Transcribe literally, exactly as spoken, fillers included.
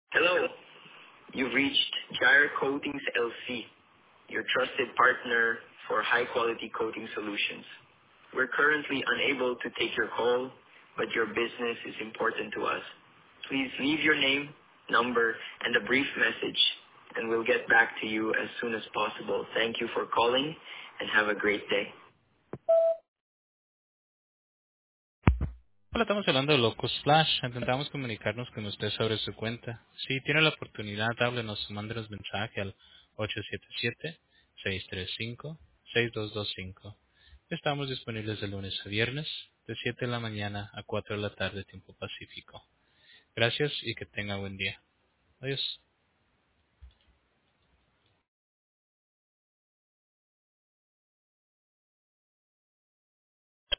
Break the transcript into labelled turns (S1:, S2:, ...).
S1: Hello. You've reached Gyre Coatings L C, your trusted partner for high-quality coating solutions. We're currently unable to take your call, but your business is important to us. Please leave your name, number, and a brief message, and we'll get back to you as soon as possible. Thank you for calling, and have a great day.
S2: Hola, estamos hablando de Locus Flash. Intentamos comunicarnos con usted sobre su cuenta. Si tiene la oportunidad, háblenos o mándenos mensaje al ocho siete siete, seis tres cinco, seis dos dos cinco. Estamos disponibles de lunes a viernes, de siete de la mañana a cuatro de la tarde, tiempo pacífico. Gracias y que tenga buen día. Adiós.